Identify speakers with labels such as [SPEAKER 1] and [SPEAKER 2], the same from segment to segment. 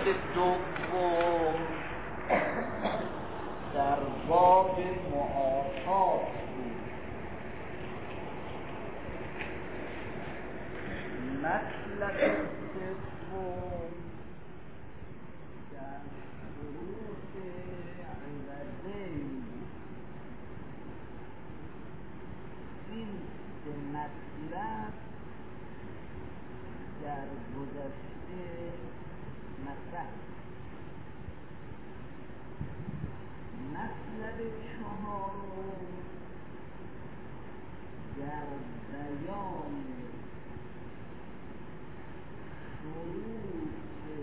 [SPEAKER 1] مطلب دوم در باب معاطات بود. مطلب دوم در شروط عوضین. این سه مطلب در گذشته مطرح. مطلب چهارم در بیان شروط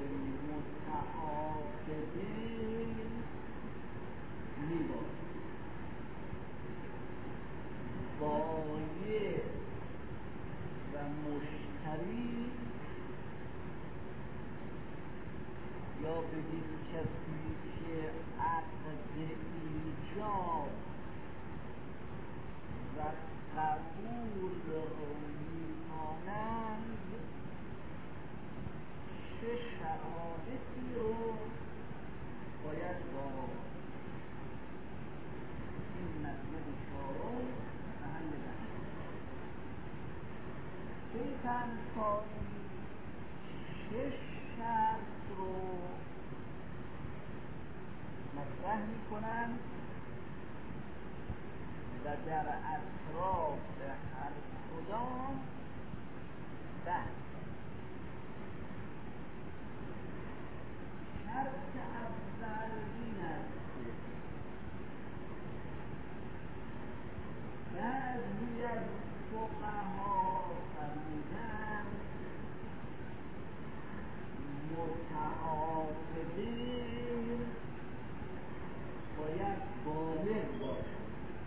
[SPEAKER 1] متعاقبین میباشد. بایع و مشتری یا بگیم کسی که عقد ایجاب و قبول رو میکنند چه شرایطی رو باید با این مطلب چهارم محل بحث کیفن کاری چه شرط رو مطرح میکنند و در اطراف هر کدام بحث. شرط اول این است که بعضی از فقها فرمودند متعاقبین باید بالغ باشد.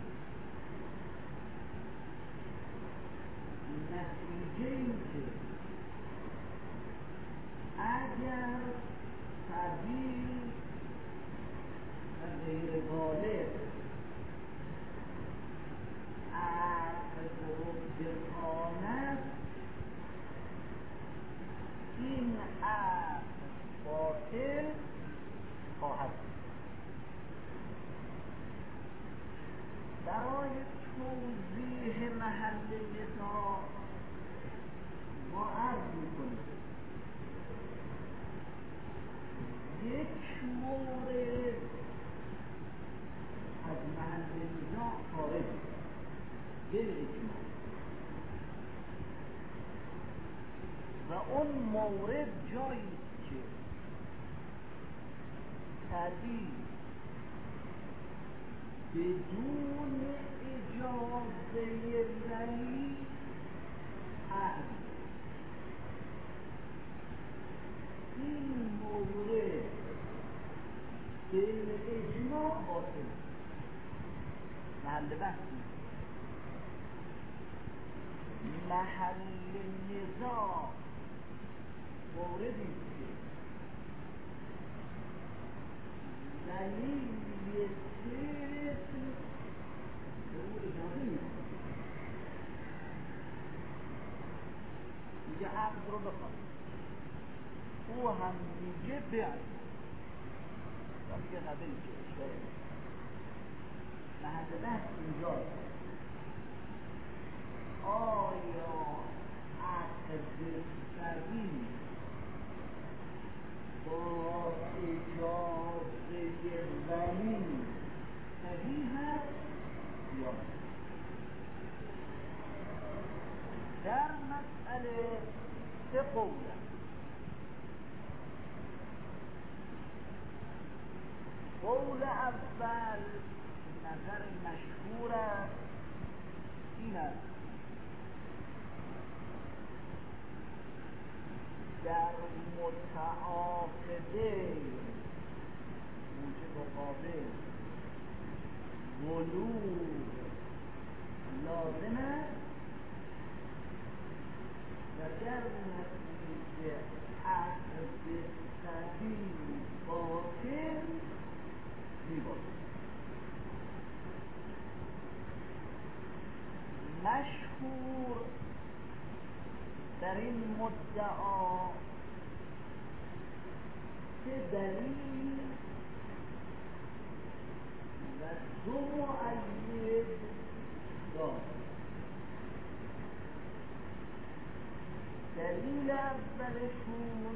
[SPEAKER 1] نتیجه این که اگر صبی و غیر بالغ عقد رو بخواند این عقد باطل خواهد بود. برای توضیح محل نزاع ما عرض میکنیم یک مورد از محل نزاع خارج بالاجماع و اون مورد جایی که صبی بدون اجازه ولی عقد این مورد بالاجماع باطل. محل بحث محل نزاع موردی که دلیل طفل به او اجازه میکنه میگه عقد رو بخواد، او هم میگه بیاد و میگه قبل که اشتاره محل بحث اینجاست. آیا عقد صبی با اجازه ولی صحیح هست یا در مسئله سه قول است. قول اول نظر مشهور است این است در متعاقده موجب قابل بلوغ لازم است و در نتیجه عقد صبی باطل میباشد. مشهور در این مدعا سه دلیل و دو مؤید دارد. دلیل اولشون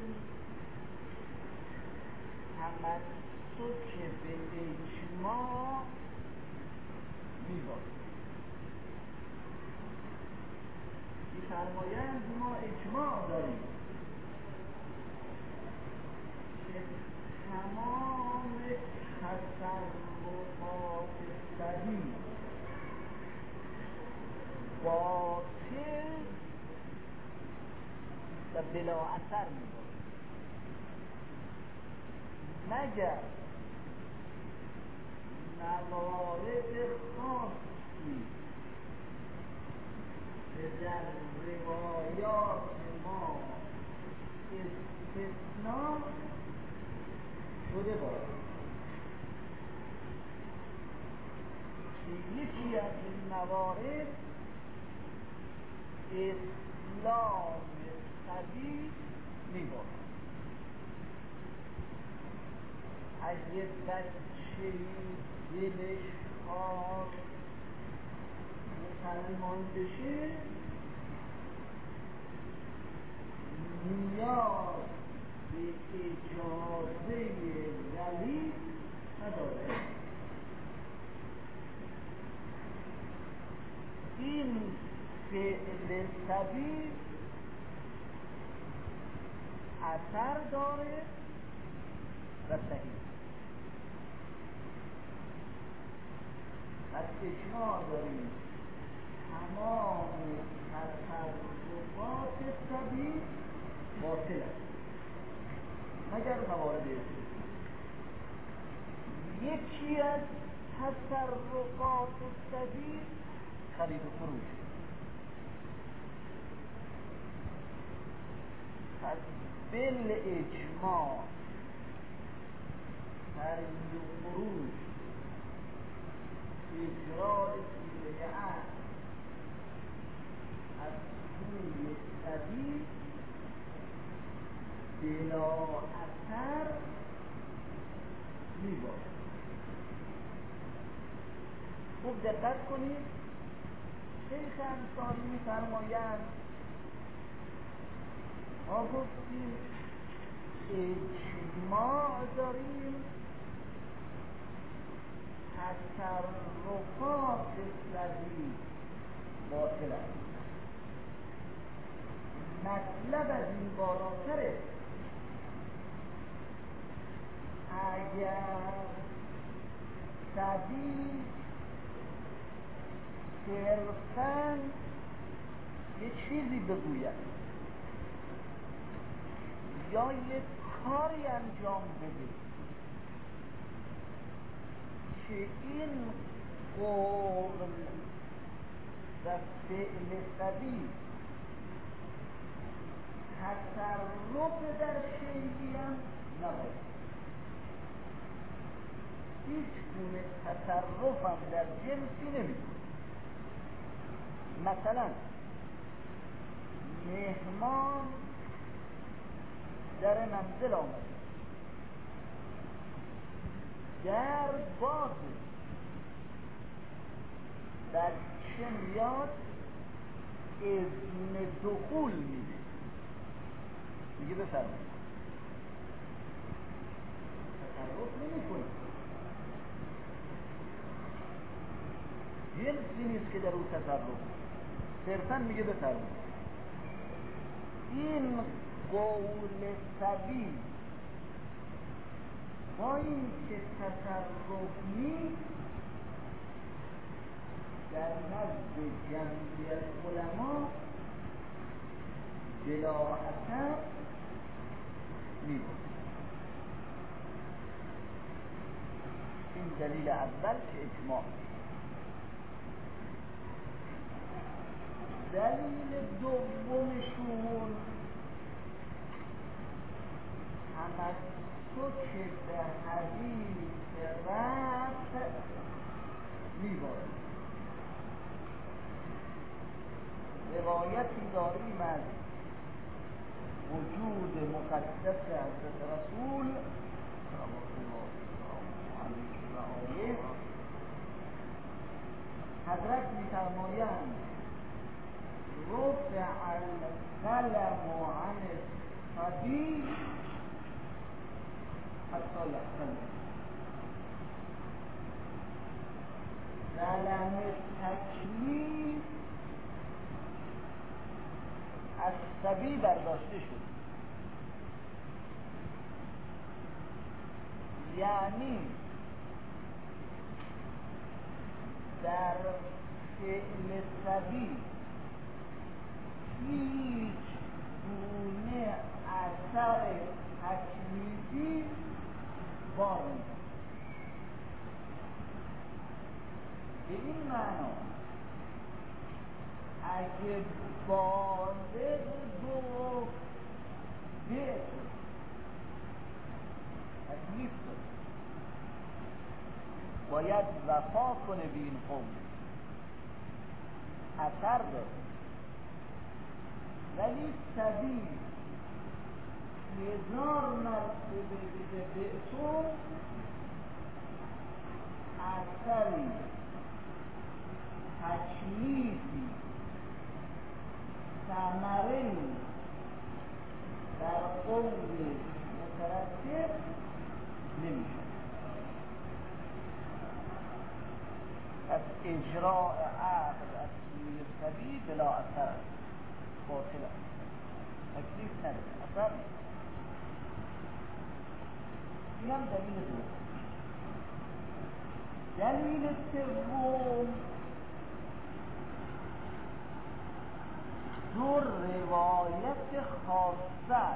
[SPEAKER 1] تمسک به اجماع میباشد. می‌فرمایند ما اجماع داریم که تمام تصرفات صحیح باطل و بلا اثر می‌باشد مگر موارد خاصی که در روایات ما استثناء شده باشد. یکی از این موارد اسلام صحیح میباشد. اگه بچه دلش خواست مسلمان بشه نیاز به اجازه ولی نداره. این فعل طبیعی اثر داره و صحیح. از اجماع داریم تمام تصرفات طبیعی باطل است مگر موارد استثناء. یکی از تصرفات طبیعی خرید و فروش. از بالاجماع خرید و فروش اجرای سیره عقل از سوی طبیع بلا اثر میباشد. خوب دقت کنید. شیخ انصاری می‌فرمایند ما گفتیم اجماع داریم تصرفات صحیح باطل است. مطلب از این بالاتره. اگر صحیح صرفاً یه چیزی بگوید یا یک کاری انجام بده که این قول و فعل صحیح تصرف در شیئی هم نباید. هیچ گونه تصرف هم در جنسی نمی‌کنه. مثلا مهمان در منزل آمده، در بازه، بچه میاد اذن دخول میده، میگه بفرمایید. تصرف نمی‌کنه. جنسی نیست که در اون تصرف، صرفاً میگه بفرمایید. این قول طبیعی با این که تصرف نیست در نزد جمعیت علما بلا اثر نیست. این دلیل اول که اجماع. دلیل دومشون تمسک به حدیث رفع میباشد. روایتی داریم از
[SPEAKER 2] وجود مقدس حضرت رسول صلوات الله علیه و آله حضرت می‌فرمایند رفع القلم عن الصبی حتی یحتلم. قلم تکلیف از صبی برداشته شد، یعنی در فعل صبی هیچ گونه اثر تکلیفی بار نیست. به این معنا اگه بالغ گفت به تکلیف داره باید وفا کنه به این قول، اثر داره. ولی صبی 1000 مرتبه بگه به تو اثری تکلیفی ثمره‌ای در قول مترتب نمیشه. پس اجراء عقد از سوی صبی بلا اثر باطل است، تکلیف نداره، اثر نیست. اینم دلیل دوم. دلیل سوم دو روایت خاصه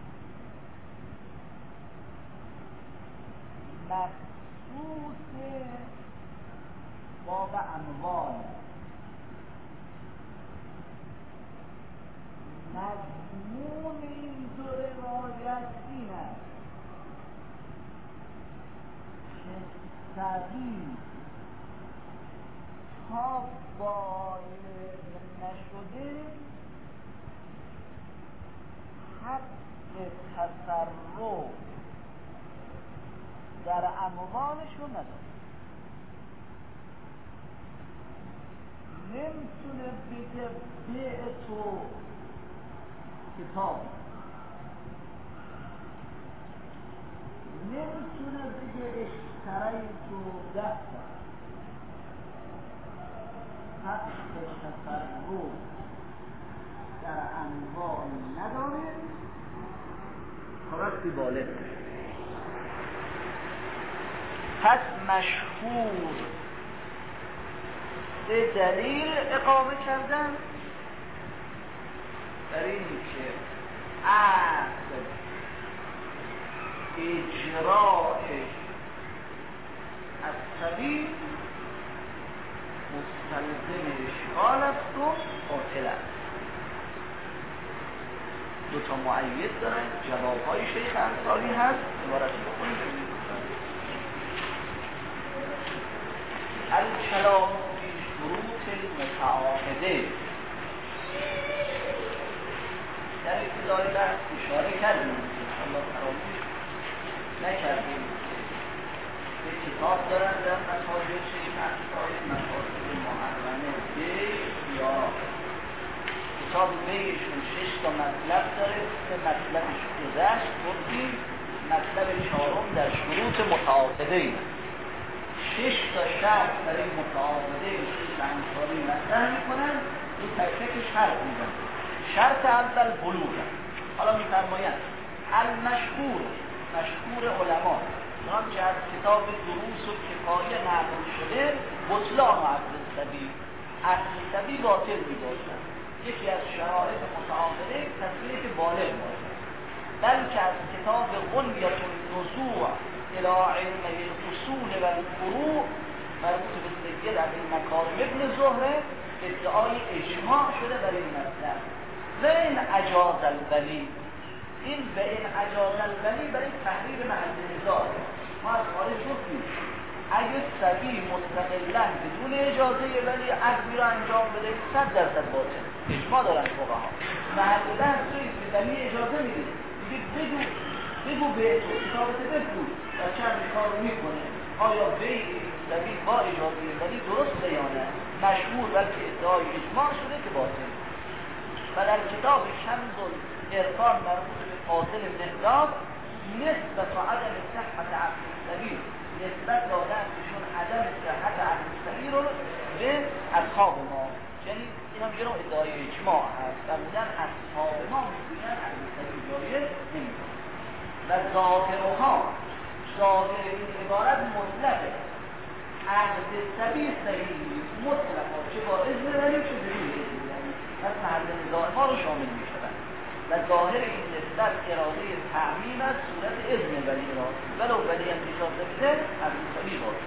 [SPEAKER 2] مخصوص باب اموال. مضمون این دو روایت این است که صبی تا بالغ نشده حق تصرف در اموالشون نداره، نمیتونه بگه بیع تو کتاب، نمیتونه بگه اشتری تو 10 سال. حق تصرف در اموال نداره تا وقتی بالغ بشه. پس مشهور به دلیل اقامه کردن در این که عقد اجراعش از صبی مستلزم اشغال است و باطل است. دو تا مؤید دارن، جوابهای شیخ انصاری هست، عبارت بکنید. الکلام فی شروط المتعاقده. در ابتدای بحث اشاره کردیم، انشاءالله فراموش نکردیم. یک کتاب دارن در مطالب شیخ انصاری، مطالب محرمه یا کتاب بیشون 6 تا مطلب داره. 3 مطلبش گذشت گفتیم، مطلب 4 در شروط متعاقده ای 6 تا شرط برای متعاقده شیخ انصاری مطرح میکنن، این تک تکش حرف میزن. شرط اول بلوغ. حالا میفرمایند المشهور، مشهور علما چنانچه از کتاب دروس و کفایه نقل شده بطلان عقد صبی، عقد صبی باطل می‌باشد. یکی از شرایط متعاقده تصویری که بالغ باشد. بلکه از کتاب غنیة النزوع الی علم الاصول و الفروع مربوط به سید ابی مکارم ابن زهره ادعای اجماع شده برای این مطلب. و این اجاز الولی، این به این اجاز الولی برای تحریر محل نزاع. ما از خارج گفتیم اگه صبی مستقلا بدون اجازه ولی عقدی را انجام بده 100% باطل، اجماع دارن فقها. محل بحث تویست که ولی اجازه میده دیگه بگو به تو کتابت بگو و چند کار رو میکنه آیا بی سبیل با اجازه ولی درسته یا نه مشهور بلکه ادعای اجماع شده که باطل و در کتاب شمس العرفان مربوط به فاضل مهداد نسبت و عدم صحت عقل سبیل نسبت دادنشون عدم صحت عقل سبیل رو به اصحاب ما یعنی این هم یه نوع ادعای اجماع هست و بودن اصحاب ما میگوین عقل سبیل جایز نمیدن و ظاهرها ظاهر این عبارت مطلقه عقد سبیل صحیح مطلقا چه با اذن ولی چه بدون اذن ولی پس محل نزاع ما رو شامل می شدن و ظاهر این نسبت اراده تعمیم است صورت اذن ولی را ولو ولی هم اجازه بده عقد سبیل باشه.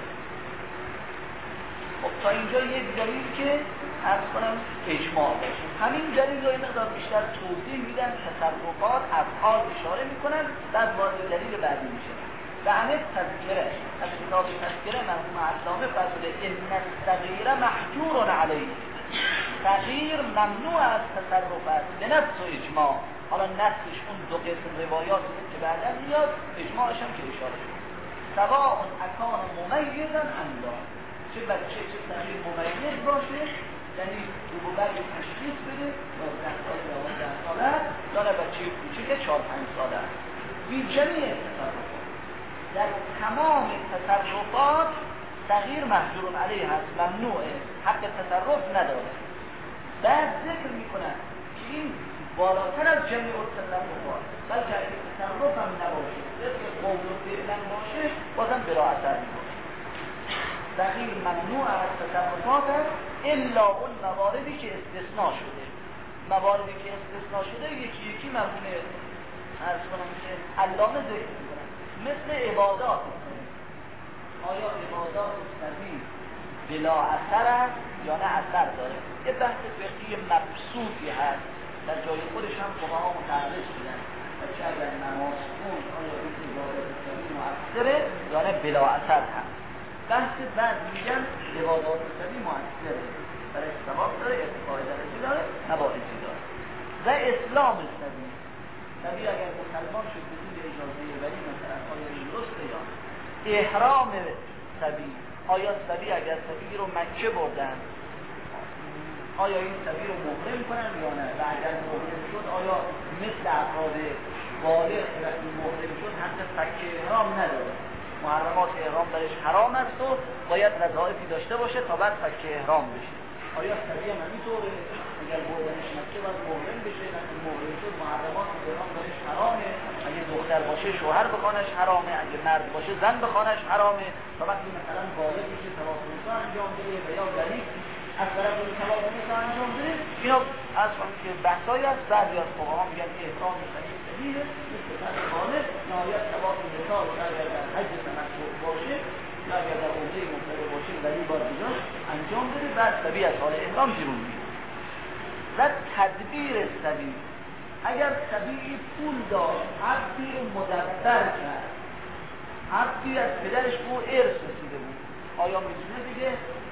[SPEAKER 2] خب تا اینجا یک دلیل که عرض کنم اجماع باشه همین دلیل رو مقدار بیشتر توضیح میدن تصرفات افعال اشاره میکنن بعد وارد دلیل بعدی میشه و همه تذکره از کتاب تذکره مرحوم علامه فرموده ان الصغیر محجور علیه صغیر ممنوع از تصرف است به نص و اجماع حالا نصش اون دو قسم روایات که بعدا میاد اجماعش هم که اشاره شد سواء اکان ممیزا ام لا چه بچه چه صغیر ممیز باشه یعنی رو برگ تشخیص بده 12 سال یا 12 ساله یا نه بچه کوچیک 4-5 ساله بی جمیع تصرفات در تمام تصرفات صغیر محجور علیه هست ممنوعه حق تصرف نداره بعد ذکر میکنن که این بالاتر از جمعی تصرفات بلکه اگه تصرف هم نباشه ذکر قول و فعلا باشه بازم بلا اثر میکنه صغیر ممنوع از تصرفات الا اون مواردی که استثناء شده مواردی که استثناء شده یکی یکی مرحوم عرض کنم که علامه ذکر میکنن مثل عبادات آیا عبادات سبیل بلا اثر است یا نه اثر داره یه بحث فقهی مبسوطی هست در جای خودش هم فقها متعرض شدن و چه اگر نماز خون آیا این عبادات سبیل مؤثره یا نه بلا اثر هست بحث بعد میگن عبادات سبیل مؤثره برای ثواب داره ارتفاع درجه داره نواعظی داره و اسلام سبیل سبیل اگر مسلمان شد بدون اجازه ولی مثلا آیا این درسته یا احرام سبیل آیا سبیل اگر سبیل رو مکه بردن آیا این سبیل رو محرم کنن یا نه و اگر محرم شد آیا مثل افراد بالغ وقتی محرم شد حتی فک احرام نداره محرمات احرام درش حرام است و باید وظایفی داشته باشه تا بعد فک احرام بشه آیا سبیل هم همینطوره اگر بردنش مکه باید محرم بشه وقتی محرم شد محرمات احرام درش حرامه اگه دختر باشه شوهر بخوانش حرامه اگه مرد باشه زن بخوانش حرامه و وقتی مثلا بالغ میشه طواف الوداع انجام بده و یا غریب از طرف طواف الوداع انجام بده اینا اصلا که بحثایی است بعضی از فقها میگن احرام صحیحه مثل فرض بالغ نهایت طواف الوداع اگر در حج تمتع باشه یا اگر در عمره مفرد باشه ولی باید اینجاش انجام بده بعد سبیل از حال احرام بیرون میاد و تدبیر سبیل اگر سبیل پول داشت عبدی رو مدبر کرد عبدی از پدرش به او ارث رسیده بود آیا میتونه بگه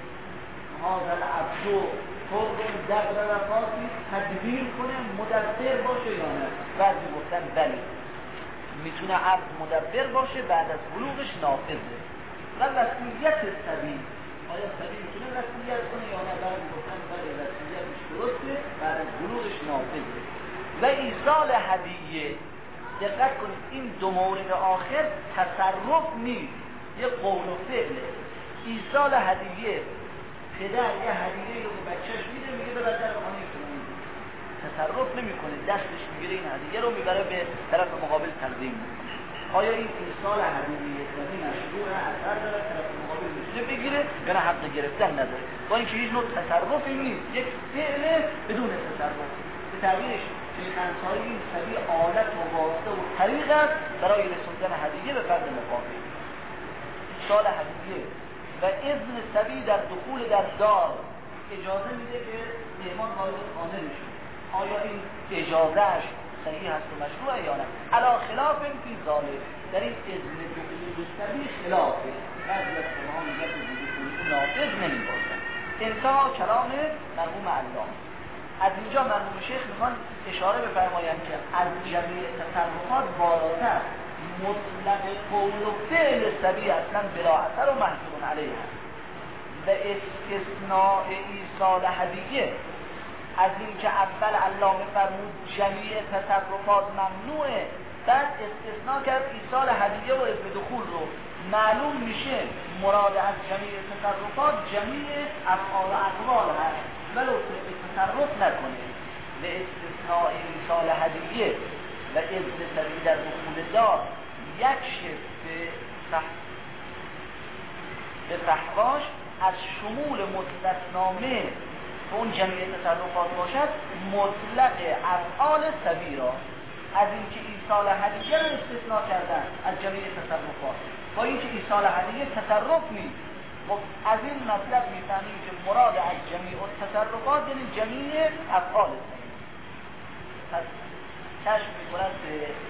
[SPEAKER 2] هازل عبدو طور دبر وفاتی تدبیر کنه مدبر باشه یا نه بعضی گفتن بله میتونه عبد مدبر باشه بعد از بلوغش نافذه و وصیت سبیل آیا سبیل میتونه وصیت کنه یا نه بعضی گفتن بله وصیتش درسته بعد از بلوغش نافذه و ایصال هدیه دقت کنید این دو مورد آخر تصرف نیست یه قول و فعله ایصال هدیه پدر یه هدیه رو به بچهش میده میگه به در خانه فلانی تصرف نمیکنه دستش میگیره این هدیه رو میبره به طرف مقابل تقدیم میکنه آیا این ایصال هدیه یعنی مشروع اثر داره طرف مقابل میتونه بگیره یا نه حق گرفتن نداره با اینکه هیچ نوع تصرفی نیست یک فعل بدون تصرف به تعبیرش شیخنسایی این سبیل آلت و واسطه و طریق است برای رسوندن هدیه به فرد مقابل ایصال هدیه و اذن سبیل در دخول در دار اجازه میده که مهمان وارد خانه بشه آیا این اجازهش صحیح هست و مشروعه یا نه علا خلاف فی ذالک در این اذن دخول سبیل خلافه بعضی از فقها میگن که دخول نافذ نمیباشد انتها کلام مرحوم علامه از اینجا مرحوم شیخ میخوان اشاره بفرمایند که از جمعی تصرفات بالاتر مطلق قول و فعل سبی اصلا بلا اثر و محجور علیه هست و استثناء ایصال هدیه از این که اول علامه فرمود جمعی تصرفات ممنوعه، بعد استثناء کرد ایصال هدیه و اذن دخول رو. معلوم میشه مراد از جمعی تصرفات جمعی افعال و اقوال هست ولو تصرف نکنه. به استثناء ایصال هدیه و اذن سبیل در دخول دار یک شف به فحواش از شمول مستثنامه که اون جمعی تصرفات باشد مطلق افعال سبی را از اینکه ایصال هدیه رو استثناء کردن از جمعی تصرفات با اینکه ایصال هدیه تصرف نیست. از این مطلب میفهمیم که مراد از جمعی تصرفات یعنی جمعی افعال سبی. پس کشف میکنند به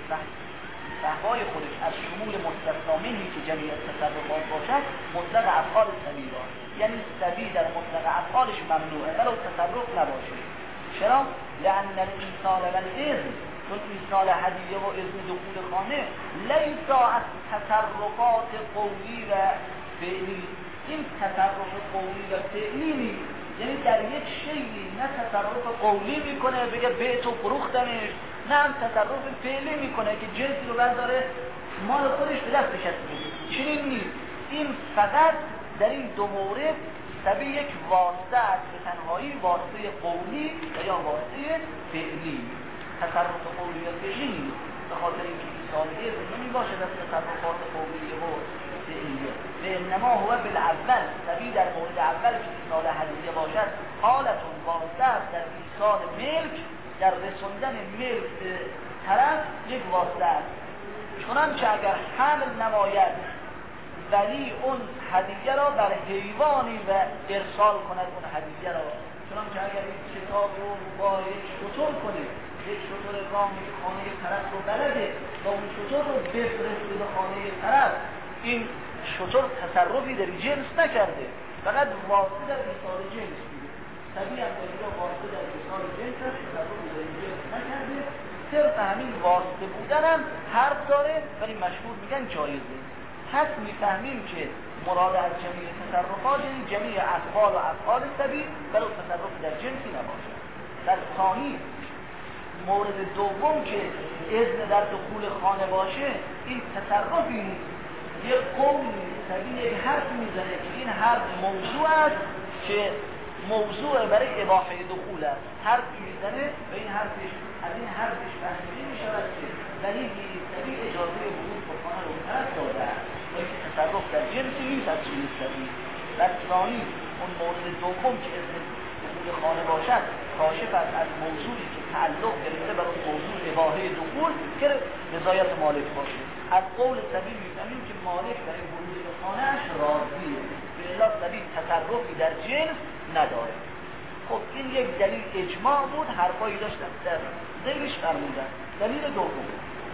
[SPEAKER 2] فحوای خودش از شمول مستثنامهی که جمعی تصرفات باشد مطلق افعال سبی را، یعنی سبی در مطلق افعالش ممنوعه ولو تصرف نباشه. چرا؟ لأن الایصال و الاذن، چون ایصال هدیه و اذن دخول خانه لیس از تصرفات قولی و فعلی، این تصرف قولی و فعلی نیست. یعنی در یک شیئی نه تصرف قولی میکنه بگه بیت و فروختنش، نه هم تصرف فعلی میکنه که جنسی رو برداره مال خودش به دست بده. چنین نیست. این فقط در این دو مورد سبی یک واسطه است، به تنهایی واسطه قولی و یا واسطه فعلی. تصرف قولی و فعلی نیست، به خاطر اینکه ایصال اذن نمی باشد از تصرفات قولی و فعلیه. و انما هو بالاول، سبی در مورد اول که ایصال هدیه باشد حالتون واسطه است در ایصال ملک، در رسوندن ملک به طرف یک واسطه است. چنانچه اگر حمل نماید ولی اون هدیه را بر حیوانی و ارسال کند اون هدیه را، چنانچه اگر این کتاب رو با یک شتر کنه، یک شتر رامی خانه طرف رو بلده و اون شتر رو بفرسته به خانه طرف، این شتر تصرفی در جنس نکرده، فقط واسطه در ایصال جنس بوده. طبیعی هم در اینجا واسطه در ایصال جنس هست، تصرفی در جنس نکرده. صرف همین واسطه بودن هم حرف داره ولی مشهور میگن جایزه. پس میفهمیم که مراد از جمعی تصرفات یعنی جمعی افعال و افعال سبی ولو تصرف در جنسی نباشد. در ثانی مورد دوم که اذن در دخول خانه باشه، این تصرفی نیست، یک قولی سبی یک حرف میزنه که این حرف موضوع است که موضوع برای اباحه دخول است. حرفی میزنه و این حرفش از این حرفش فهمیده میشود که ولی سبی اجازه ورود به خانه رو طرف داده است و اینکه تصرف در جنسی نیست از چنین سبی. در ثانی اون مورد دوم که اذن دخول خانه باشد کاشف است از موضوعی که تعلق گرفته بر اون موضوع اباحه دخول که رضایت مالک باشه. از قول سبی میفهمیم که مالک برای ورود به خانه‌اش راضیه، به الا سبی تصرفی در جنس نداره. خب این یک دلیل اجماع بود، حرفایی داشتن در ذیلش فرمودن. دلیل دوم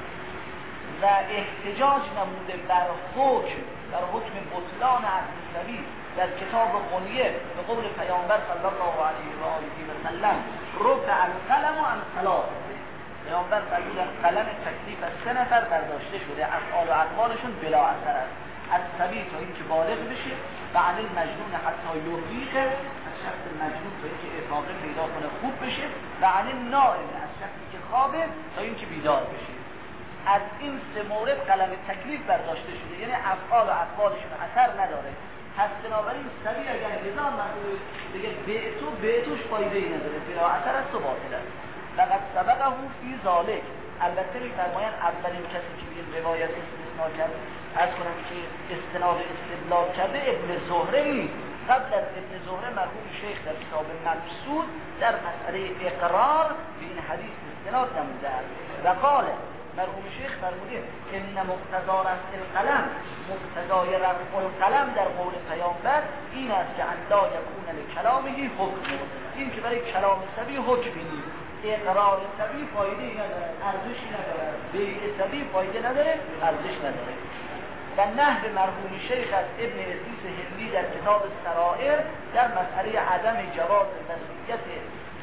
[SPEAKER 2] و احتجاج نموده بر حکم بطلان عقد سبی در کتاب غنیه به قول پیامبر صلی الله علیه و آله و سلم رفع القلم عن ثلاث. پیامبر فرمودن قلم تکلیف از 3 نفر برداشته شده، افعال و اقوالشون بلا اثر است. از سبی تا اینکه بالغ بشه و عن المجنون حتی یفیق، از شخص مجنون تا اینکه افاقه پیدا کنه خوب بشه و عن النائم، از شخصی که خوابه تا اینکه بیدار بشه. از این 3 مورد قلم تکلیف برداشته شده، یعنی افعال و اقوالشون اثر نداره. پس بنابراین سبی اگر هزار مرتبه بگه بیتوش فایده ای نداره، بلا اثر است و باطل است. لقد سبقه فی ذالک. البته می‌فرمایند اولین کسی که این روایت استثناء کرد، عرض کنم که استناد استدلال کرده ابن زهره نیست. قبل از ابن زهره مرحوم شیخ در کتاب مبسوط در مسئله اقرار به این حدیث استناد نموده است و قال مرحوم شیخ فرموده ان مقتضا رفع القلم، مقتضای رفع القلم در قول پیامبر این است که لا یکون لکلامه حکم، این که برای کلام سبی حکمی نیست. اقرار سبی فایده نداره، ارزشی نداره، بیع سبی فایده نداره، ارزش نداره. و نهر مرحوم شیخ از ابن عزیز هندی در کتاب سرائر در مسئله عدم جواز وصیت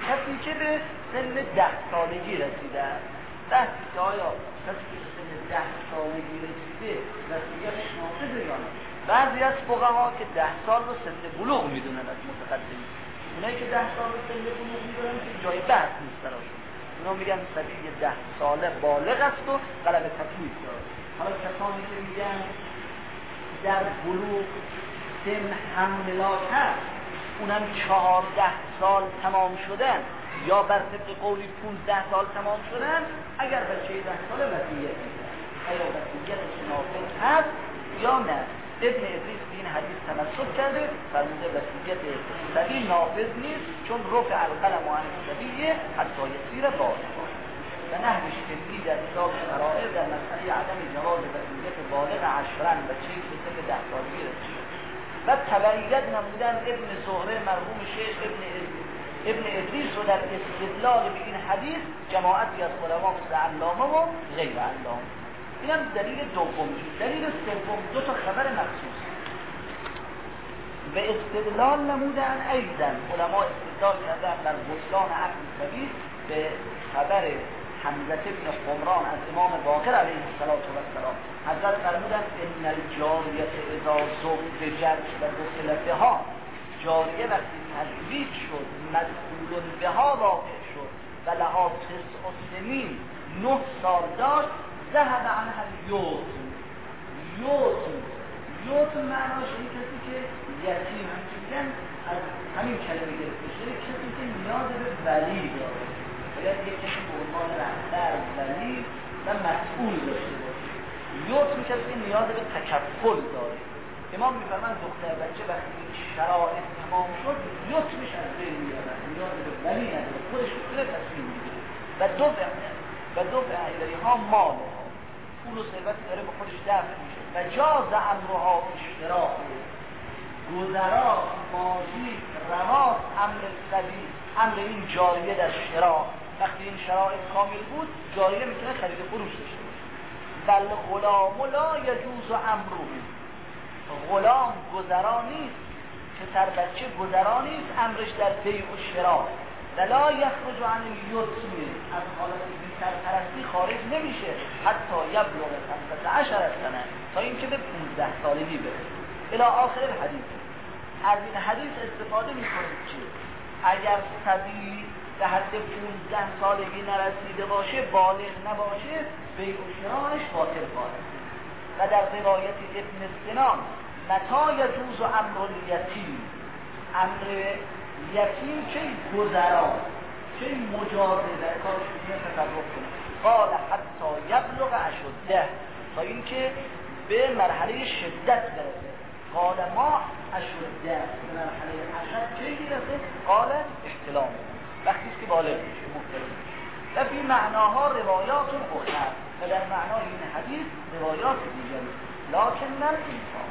[SPEAKER 2] کسی که به سن 10 سالگی رسیده است. بحثی که آیا کسی که به سن 10 سالگی رسیده وصیتش نافذه یا نه. بعضی از فقها که 10 سال رو سن بلوغ میدونن از متقدمین، اونایی که 10 سال رو سن بلوغ میدونن که جای بحث نیست براشون، اونا میگن صبی 10 ساله بالغ است و قلب تکلیف داره. حالا کسانی که میگن در بلوغ سن حملات هست، اونم 14 سال تمام شدن یا بر طبق قولی 15 سال تمام شدن، اگر بچه 10 ساله وصیت میکنن اگر وصیتش نافذ هست یا نه. ابن ادریس به این حدیث تمسک کرده، فرموده وصیت صبی نافذ نیست، چون رفع القلم عن الصبی حتی یصیر بالغا و نحوش کلی در کتاب شرائع در مسئله عدم جواز وصیت بالغ عشرن بچه‌ای که به سن 10 سالگی رسیده. و تبعیت نمودن ابن زهره مرحوم شیخ ابن ادریس رو در استدلال به این حدیث جماعتی از علما مثل علامه و غیر علامه. اینم دلیل دوم. دلیل سوم دو تا خبر مخصوص به استدلال نمودن. ایضا علما استدلال کردن در بطلان عقل صبی به خبر حمزه بن قمران از امام باقر علیه السلام. حضرت فرمودند ان الجاریه اذا زوجت و دخلت بها، جاریه وقتی تزویج شد مدخول بها واقع شد و لها 9 سنین 9 سال داشت، ذهب عنها یوتم معناش این کسی که یتیم میگن، از همین کلمه گرفته شده کسی که نیاز به ولی داره، باید یک کسی به عنوان رهبر ولی و مسئول داشته باشه. یوتم کسی نیاز به تکفل داره. امام میفرمان دختر بچه وقتی این شرایط تمام شد یوتمش از بین میارن، نیاز به ولی نداره، خودش میتونه تصمیم میگیره و دفع الیها مال پول و ثروتی داره به خودش دفع میشه. و جاز امرها اشتراک گذرا ماضی رواست امر صبی، امر این جاریه در شراء. وقتی این شرایط کامل بود جاریه میتونه خرید فروش داشته باشه. بل غلام لا یجوز امره، غلام گذرا نیست، پسر بچه گذرا نیست امرش در بیع و شراء. ولا یخرج عن الیتم، از حالت بی سرپرستی خارج نمیشه حتی یبلغ 15 سنه، تا اینکه به 15 سالگی برسه. الی آخر الحدیث. از این حدیث استفاده میکنید چی؟ اگر صبی به حد 15 سالگی نرسیده باشه، بالغ نباشه، بیع و شراءش باطل خواهد. و در روایت ابن سنان متی یجوز امر الیتیم، امر یتیم چه گذرا چه مجازه در کارش میتونه تصرف کنه. قال حتی یبلغ اشده، تا اینکه به مرحله شدت برسه. قال ما اشده، به مرحله اشد چه میرسه؟ قال احتلام، وقتی که بالغ میشه، محترم میشه. و بی معناها روایات اخرى، و در معنای این حدیث روایات دیگری. لکن نه انسان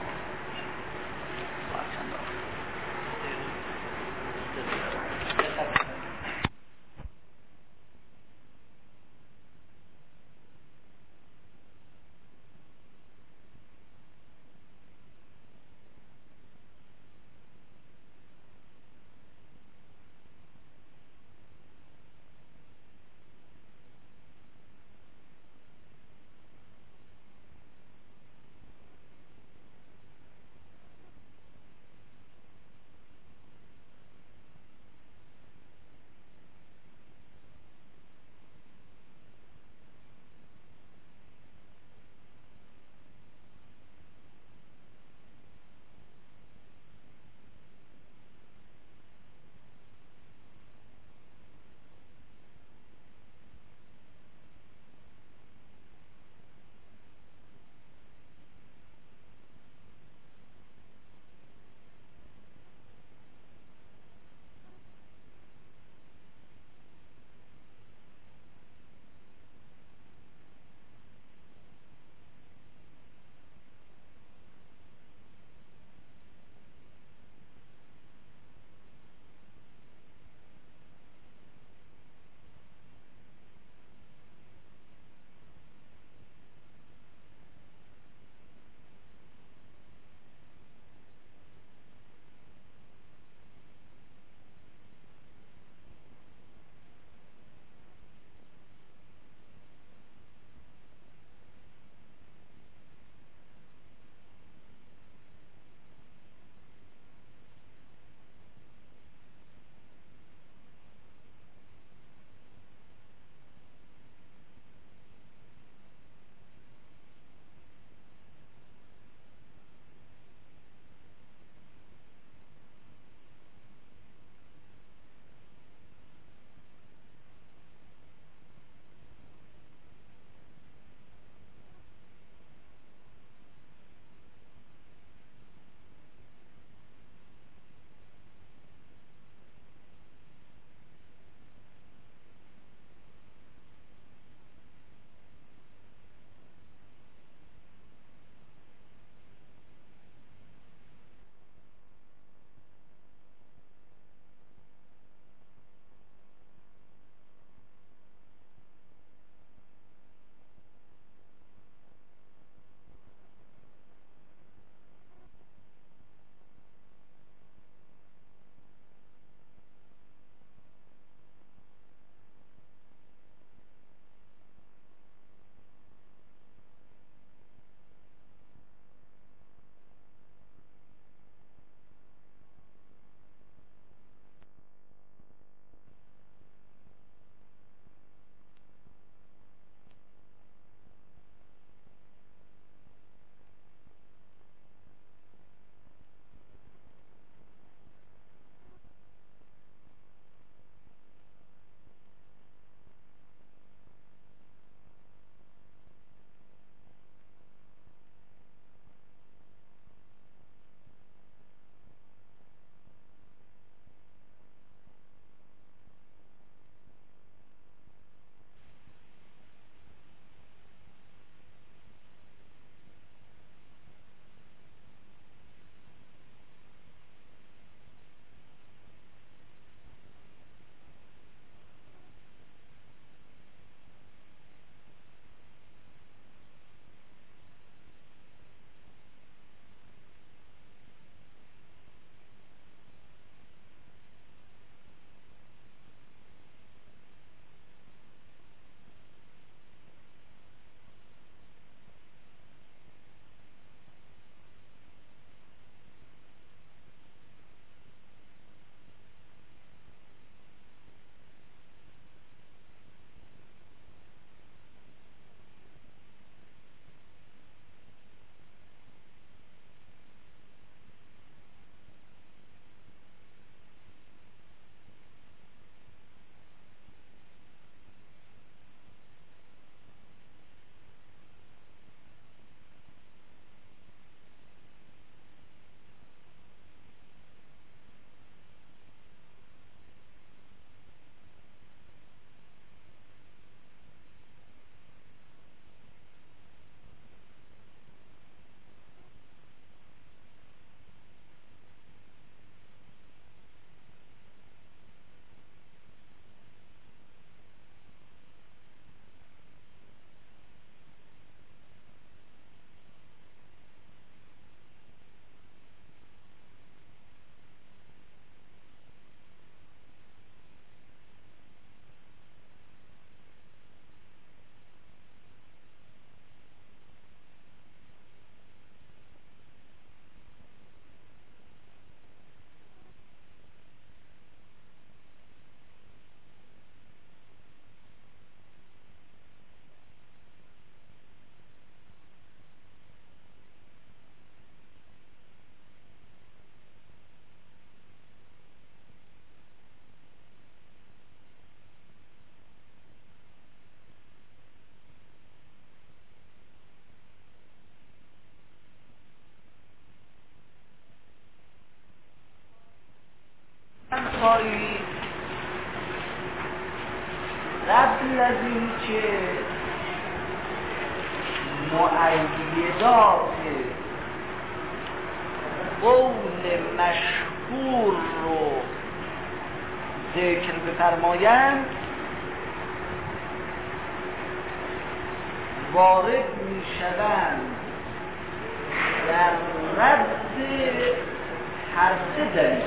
[SPEAKER 2] بفرمایید قبل از این که مؤیدات قول مشهور رو ذکر بفرمایند وارد می شوند در رد هر سه دلیل.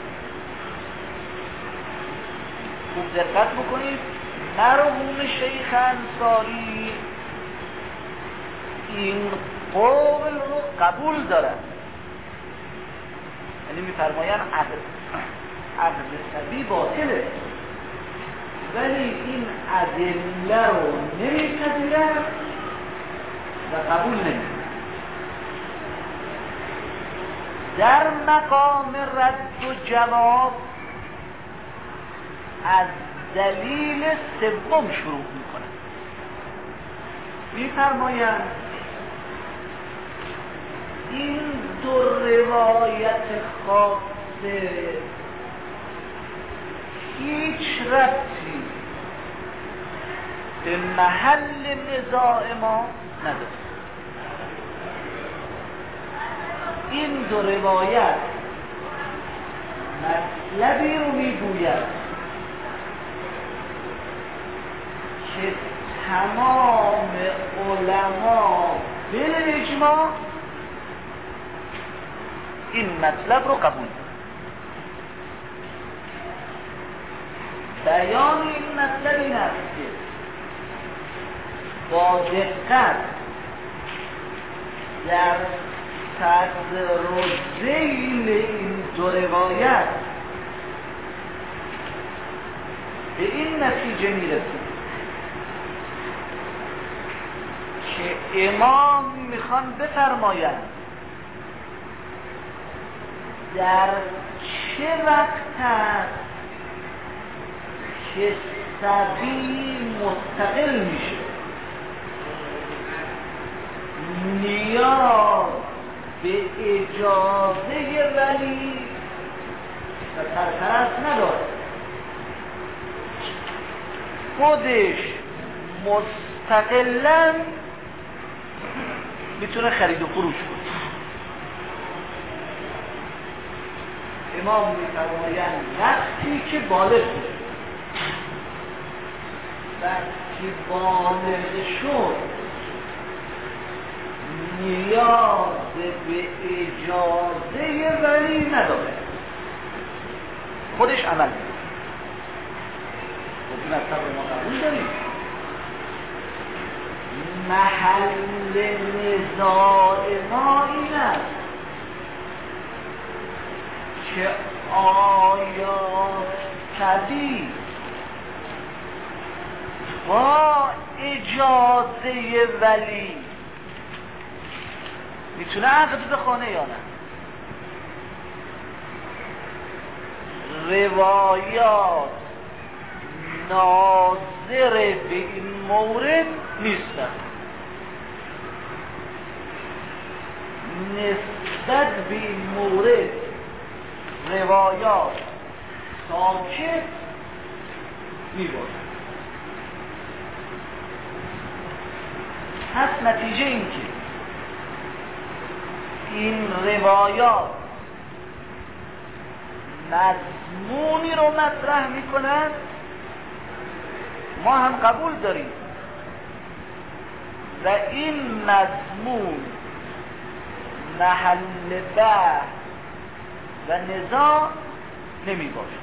[SPEAKER 2] خوب دقت بکنید، مرحوم شیخ انصاری این قول رو قبول دارن، یعنی میفرمایند عقد سبی باطله، ولی این ادله رو نمیپذیرن و قبول نمیکنن. در مقام رد و جواب از دلیل سوم شروع میکنن، میفرمایند این دو روایت خاصه هیچ ربطی به محل نزاع ما نداره. این دو روایت مطلبی رو میگوید که تمام علما بالاجماع این مطلب رو قبول دارن. بیان این مطلب این است که با دقت در صدر و ذیل این دو روایت به این نتیجه میرسیم که امام میخوان بفرمایند در چه وقت است که صبی مستقل میشه، نیاز به اجازه ولی و سرپرست نداره، خودش مستقلاً میتونه خرید و فروش کنه. امام میفرمایند وقتی که بالغ شد، وقتی بالغ شد نیاز به اجازه ولی نداره، خودش عمل میکنه. خب این مطلب ما قبول داریم. محل نزاع ما این است که آیا صبی با اجازه ولی میتونه عقد بخونه یا نه. روایات ناظر به این مورد نیستن، نسبت به این مورد روایات ساکت میباشد. پس نتیجه این که این روایات مضمونی رو مطرح میکنن ما هم قبول داریم و این مضمون محل بحث و نزاع نمی باشه.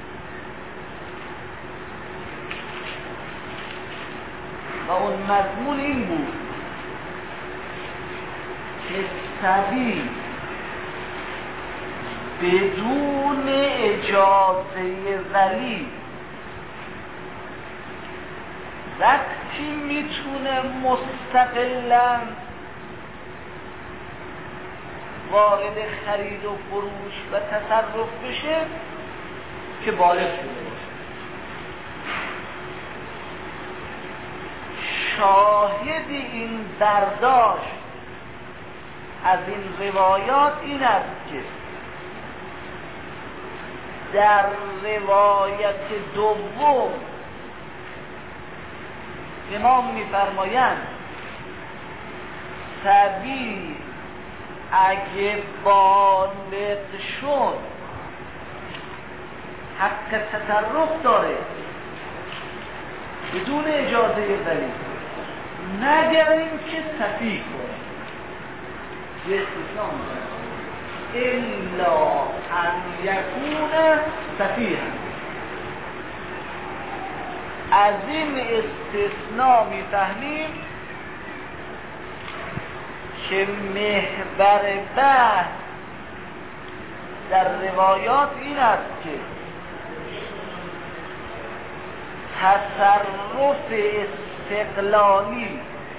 [SPEAKER 2] و اون مضمون این بود که صبی بدون اجازه ولی وقتی میتونه مستقلاً وارد خرید و فروش و تصرف بشه که بالغ شده باشه. شاهد این برداشت از این روایات این است که در روایت دوم امام میفرمایند صبی اگه بالغ شد حق تصرف داره بدون اجازه ولی، مگر اینکه سفیه کنه. یه استثناء الا ان یکون سفیه. از این استثناء میفهمیم که محور بحث در روایات این است که تصرف استقلالی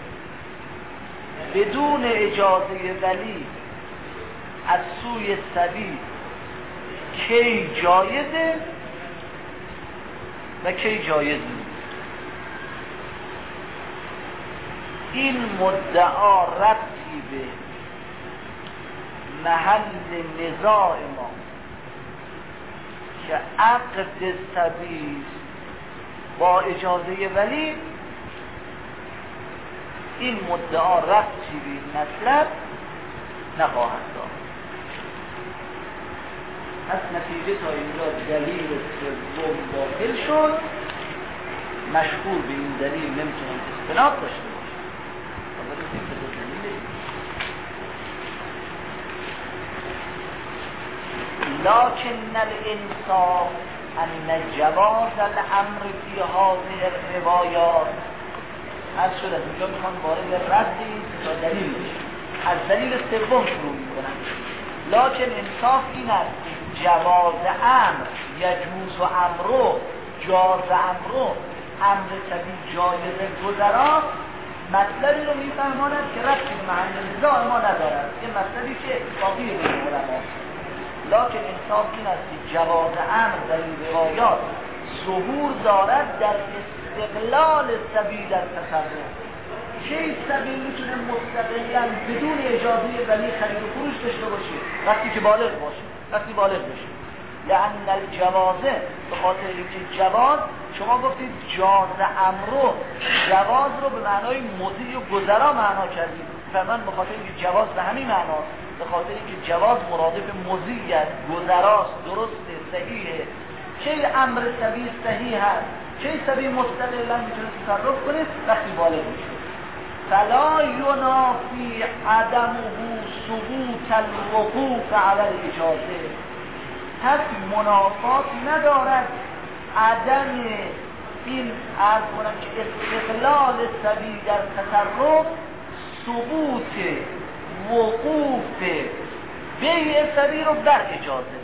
[SPEAKER 2] بدون اجازه ولی از سوی صبی کی جایزه و کی جایز نیست. این مدعا ربطی به محل نزاع ما که عقد صبی با اجازه ولی، این مدعا ربطی به این مطلب نخواهد داشت. پس نتیجه تا اینجا دلیل سوم باطل شد، مشهور به این دلیل نمیتونن استناد داشته باشه. لكن الانصاف ان جواز الامر فی هذه الروایات. از شده اینجا میخوان وارد ردی تا دلیل بشه، از دلیل سوم شروع میکنن. لکن انصاف این است جواز امر یجوز و امرو جاز امرو، امر صبی جایز گذرا، مطلبی رو میفهماند که ربطی به محل نزاع ما ندارد، یه مطلبی که اتفاقی بین علما. لکن انصاف این است که جواز امر در این روایات ظهور دارد در استقلال صبی در تصرف. چه صبی میتونه مستقلاً بدون اجازه ولی خرید و فروش داشته باشه؟ وقتی که بالغ باشه، وقتی بالغ بشه. لأن الجوازه، به خاطر اینکه جواز، شما گفتید جاز امرو، جواز رو به معنای مضی و گذرا معنا کردید. فرمان به خاطر اینکه جواز به همین معناست، به خاطر اینکه جواز مرادف مضی است، گذراست، درسته، صحیحه. چه امر صبی صحیح هست، چه صبی مستقلاً میتونه تصرف کنه وقتی بالغ میشه. فلا ینافی عدمه ثبوت الوقوف علی الاجازه. پس منافات ندارد عدم این عرض کنم که استقلال صبی در تصرف ثبوت وقوف بیع صبی رو در اجازه.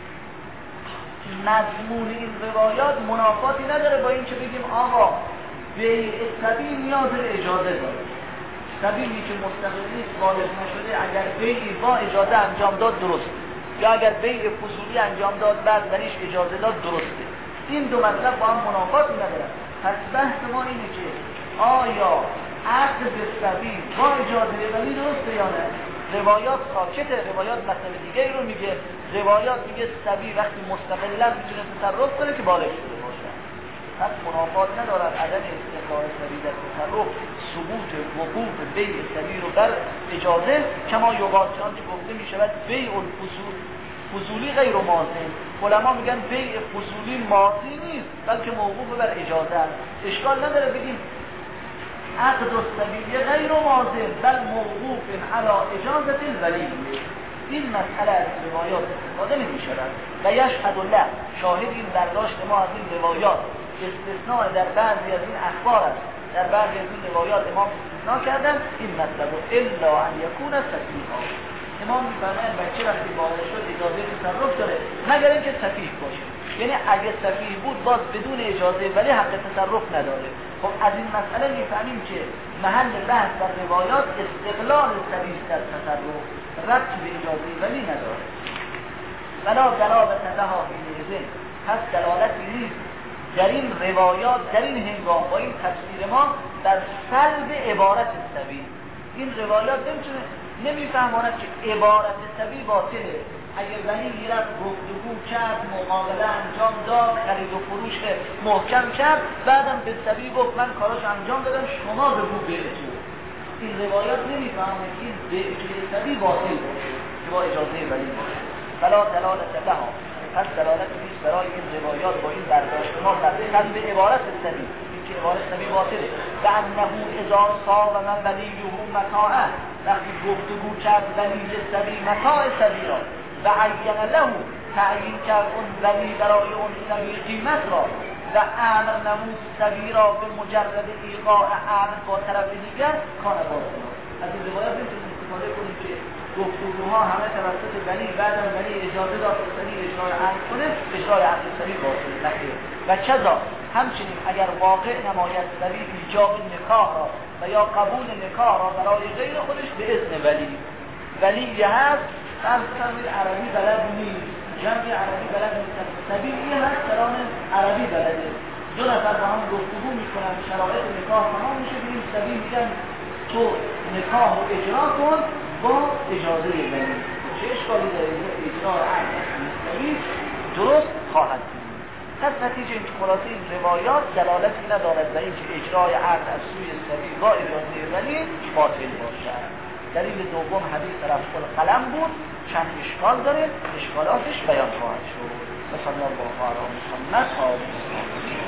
[SPEAKER 2] مضمون این روایات منافاتی نداره با این که بگیم آقا بیع صبی نیاز به اجازه داره. صبیی که مستقل نیست، بالغ نشده، اگر بیعی با اجازه انجام داد درسته، یا اگر بیع فضولی انجام داد بعد ولیش اجازه داد درسته. این دو مطلب با هم منافاتی ندارن. پس بحث ما اینه که آیا عقد صبی با اجازه ولی درسته یا نه؟ روایات ساکته، روایات مسئله دیگه رو میگه. روایات میگه صبی وقتی مستقلا میتونه تصرف کنه که بالغ شده باشه. پس منافات ندارد عدم استقلال صبی در تصرف ثبوت وقوف بیع صبی رو در اجازه، کما یقال چنان که گفته میشود بیع الفضول، فضولی غیر ماضی. علما میگن بیع فضولی ماضی نیست بلکه موقوف بر اجازه است. اشکال نداره بگیم عقد الصبی غیر ماضی بل موقوف علی اجازه الولی. این مسئله از روایات استفاده نمی‌شود و یشهد الله، شاهد این برداشت ما از این روایات استثناء در بعضی از این اخبار است. در بعضی از این روایات امام استثناء کردن این مطلب الا ان یکون سفیها. امام می‌فرماید بچه وقتی بالغ شد اجازه تصرف داره مگر اینکه سفیه باشه. یعنی اگه سفیه بود باز بدون اجازه ولی حق تصرف نداره. خب از این مسئله می‌فهمیم که محل بحث در روایات استقلال صبی در تصرف، ربطی به اجازه ولی نداره. ولا دلالت لها فی، پس دلالتی نیست در این روایات، در این هنگام با این تفسیر ما در سلب عبارت صبی. این روایات نمیفهماند که عبارت صبی باطله، اگه ولی میرفت گفتگو کرد، مقابله انجام داد، خرید و فروش محکم کرد، بعدم به سبی گفت من کاراش انجام دادم شما بگو بهتون. این روایات نمیفهمه که این به سبی باطل باشه که با اجازه ولی باشه. فلا دلالت لها، پس دلالت نیست برای این روایات با این برداشت ما در به عبارت سبی، این که عبارت سبی باطله. و انه اذا صار من ولیه متاعه، وقتی گفتگو کرد ولی سبی متاع سبی را و عین له، تعیین کرد اون ولی برای اون سبی قیمت را و امر نمود سبی را به مجرد ایقاع عقد با طرف دیگر کان باطل. از این روایات میتونیم استفاده کنیم که گفتگوها همه توسط ولی بعدم ولی اجازه داد سبی اجرای عقد کنه، اجرای عقد سبی باطل نخیر. و کذا همچنین اگر واقع نماید سبی ایجاب نکاح را و یا قبول نکاح را برای غیر خودش به اذن ولی هست فرض عربی بلد نیست، جمع عربی بلد نیست، سبیلی هست سران عربی بلده، دو نفر با هم گفتگو میکنن، شرایط نکاح تمام میشه، بیم سبیل میگن تو نکاح رو اجرا کن با اجازه ولی. چه اشکالی داره؟ اجرا عقد سبیل درست خواهد بود. پس نتیجه این خلاصه این روایات دلالتی ندارد به اینکه اجرای عقد از سوی سبیل با اجازه ولی باطل باشد. دلیل دوم حدیث رفع القلم بود، چند اشکال داره، اشکالاتش بیان خواهد شد. صلی الله علی محمد.